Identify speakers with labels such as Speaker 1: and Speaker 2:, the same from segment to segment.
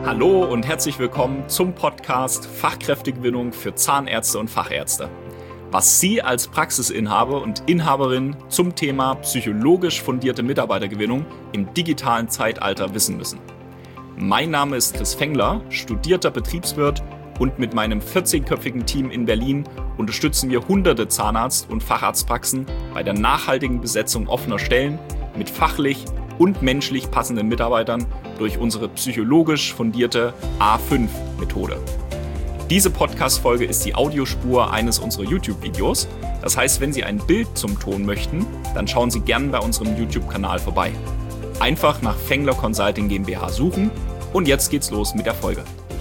Speaker 1: Hallo und herzlich willkommen zum Podcast Fachkräftegewinnung für Zahnärzte und Fachärzte. Was Sie als Praxisinhaber und Inhaberin zum Thema psychologisch fundierte Mitarbeitergewinnung im digitalen Zeitalter wissen müssen. Mein Name ist Chris Fengler, studierter Betriebswirt, und mit meinem 14-köpfigen Team in Berlin unterstützen wir hunderte Zahnarzt- und Facharztpraxen bei der nachhaltigen Besetzung offener Stellen mit fachlich und menschlich passenden Mitarbeitern durch unsere psychologisch fundierte A5-Methode. Diese Podcast-Folge ist die Audiospur eines unserer YouTube-Videos. Das heißt, wenn Sie ein Bild zum Ton möchten, dann schauen Sie gerne bei unserem YouTube-Kanal vorbei. Einfach nach Fengler Consulting GmbH suchen und jetzt geht's los mit der Folge.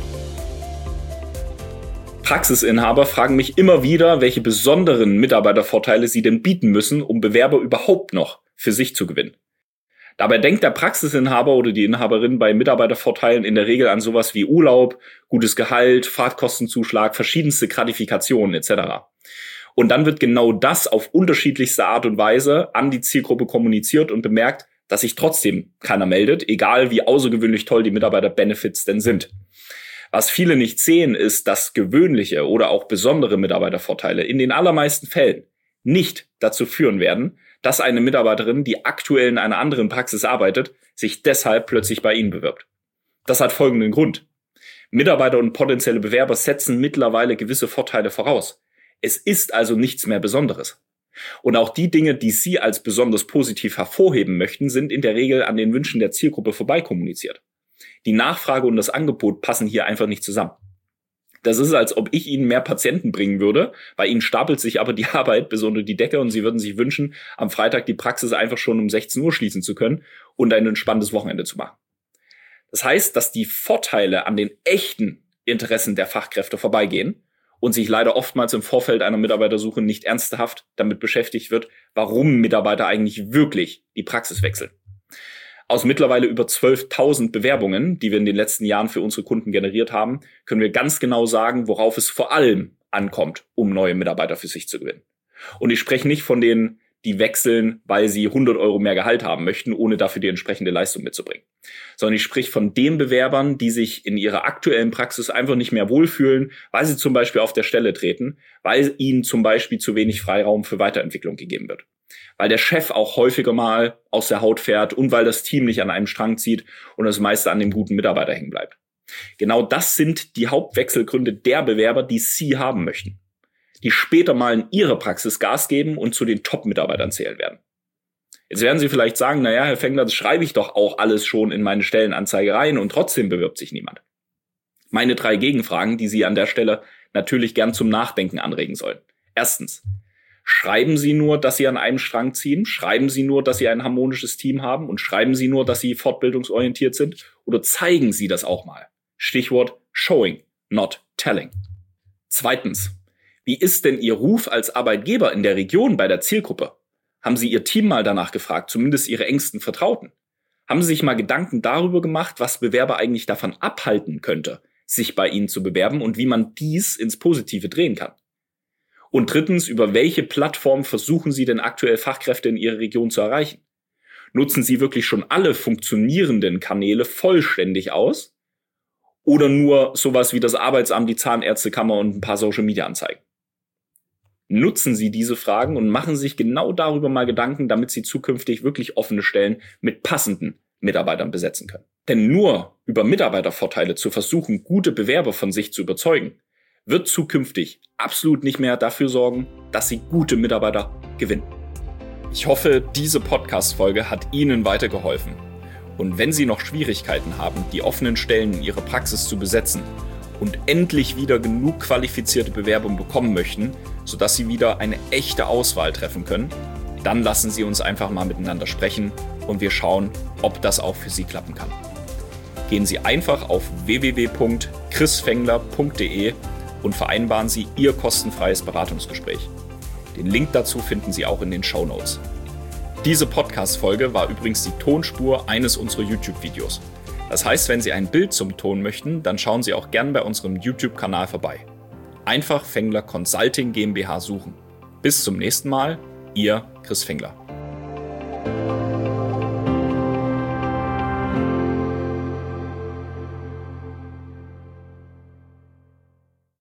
Speaker 1: Praxisinhaber fragen mich immer wieder, welche besonderen Mitarbeitervorteile sie denn bieten müssen, um Bewerber überhaupt noch für sich zu gewinnen. Dabei denkt der Praxisinhaber oder die Inhaberin bei Mitarbeitervorteilen in der Regel an sowas wie Urlaub, gutes Gehalt, Fahrtkostenzuschlag, verschiedenste Gratifikationen etc. Und dann wird genau das auf unterschiedlichste Art und Weise an die Zielgruppe kommuniziert und bemerkt, dass sich trotzdem keiner meldet, egal wie außergewöhnlich toll die Mitarbeiter-Benefits denn sind. Was viele nicht sehen, ist, dass gewöhnliche oder auch besondere Mitarbeitervorteile in den allermeisten Fällen nicht dazu führen werden, dass eine Mitarbeiterin, die aktuell in einer anderen Praxis arbeitet, sich deshalb plötzlich bei Ihnen bewirbt. Das hat folgenden Grund. Mitarbeiter und potenzielle Bewerber setzen mittlerweile gewisse Vorteile voraus. Es ist also nichts mehr Besonderes. Und auch die Dinge, die Sie als besonders positiv hervorheben möchten, sind in der Regel an den Wünschen der Zielgruppe vorbeikommuniziert. Die Nachfrage und das Angebot passen hier einfach nicht zusammen. Das ist, als ob ich Ihnen mehr Patienten bringen würde. Bei Ihnen stapelt sich aber die Arbeit bis unter die Decke und Sie würden sich wünschen, am Freitag die Praxis einfach schon um 16 Uhr schließen zu können und ein entspanntes Wochenende zu machen. Das heißt, dass die Vorteile an den echten Interessen der Fachkräfte vorbeigehen und sich leider oftmals im Vorfeld einer Mitarbeitersuche nicht ernsthaft damit beschäftigt wird, warum Mitarbeiter eigentlich wirklich die Praxis wechseln. Aus mittlerweile über 12.000 Bewerbungen, die wir in den letzten Jahren für unsere Kunden generiert haben, können wir ganz genau sagen, worauf es vor allem ankommt, um neue Mitarbeiter für sich zu gewinnen. Und ich spreche nicht von denen, die wechseln, weil sie 100 Euro mehr Gehalt haben möchten, ohne dafür die entsprechende Leistung mitzubringen. Sondern ich spreche von den Bewerbern, die sich in ihrer aktuellen Praxis einfach nicht mehr wohlfühlen, weil sie zum Beispiel auf der Stelle treten, weil ihnen zum Beispiel zu wenig Freiraum für Weiterentwicklung gegeben wird. Weil der Chef auch häufiger mal aus der Haut fährt und weil das Team nicht an einem Strang zieht und das meiste an dem guten Mitarbeiter hängen bleibt. Genau das sind die Hauptwechselgründe der Bewerber, die Sie haben möchten. Die später mal in Ihrer Praxis Gas geben und zu den Top-Mitarbeitern zählen werden. Jetzt werden Sie vielleicht sagen, naja, Herr Fengler, das schreibe ich doch auch alles schon in meine Stellenanzeige rein und trotzdem bewirbt sich niemand. Meine 3 Gegenfragen, die Sie an der Stelle natürlich gern zum Nachdenken anregen sollen. Erstens. Schreiben Sie nur, dass Sie an einem Strang ziehen? Schreiben Sie nur, dass Sie ein harmonisches Team haben? Und schreiben Sie nur, dass Sie fortbildungsorientiert sind? Oder zeigen Sie das auch mal? Stichwort Showing, not telling. Zweitens, wie ist denn Ihr Ruf als Arbeitgeber in der Region bei der Zielgruppe? Haben Sie Ihr Team mal danach gefragt, zumindest Ihre engsten Vertrauten? Haben Sie sich mal Gedanken darüber gemacht, was Bewerber eigentlich davon abhalten könnte, sich bei Ihnen zu bewerben und wie man dies ins Positive drehen kann? Und drittens, über welche Plattform versuchen Sie denn aktuell Fachkräfte in Ihrer Region zu erreichen? Nutzen Sie wirklich schon alle funktionierenden Kanäle vollständig aus? Oder nur sowas wie das Arbeitsamt, die Zahnärztekammer und ein paar Social-Media-Anzeigen? Nutzen Sie diese Fragen und machen Sie sich genau darüber mal Gedanken, damit Sie zukünftig wirklich offene Stellen mit passenden Mitarbeitern besetzen können. Denn nur über Mitarbeitervorteile zu versuchen, gute Bewerber von sich zu überzeugen, wird zukünftig absolut nicht mehr dafür sorgen, dass Sie gute Mitarbeiter gewinnen. Ich hoffe, diese Podcast-Folge hat Ihnen weitergeholfen. Und wenn Sie noch Schwierigkeiten haben, die offenen Stellen in Ihrer Praxis zu besetzen und endlich wieder genug qualifizierte Bewerbungen bekommen möchten, sodass Sie wieder eine echte Auswahl treffen können, dann lassen Sie uns einfach mal miteinander sprechen und wir schauen, ob das auch für Sie klappen kann. Gehen Sie einfach auf www.chrisfengler.de und vereinbaren Sie Ihr kostenfreies Beratungsgespräch. Den Link dazu finden Sie auch in den Shownotes. Diese Podcast-Folge war übrigens die Tonspur eines unserer YouTube-Videos. Das heißt, wenn Sie ein Bild zum Ton möchten, dann schauen Sie auch gern bei unserem YouTube-Kanal vorbei. Einfach Fengler Consulting GmbH suchen. Bis zum nächsten Mal, Ihr Chris Fengler.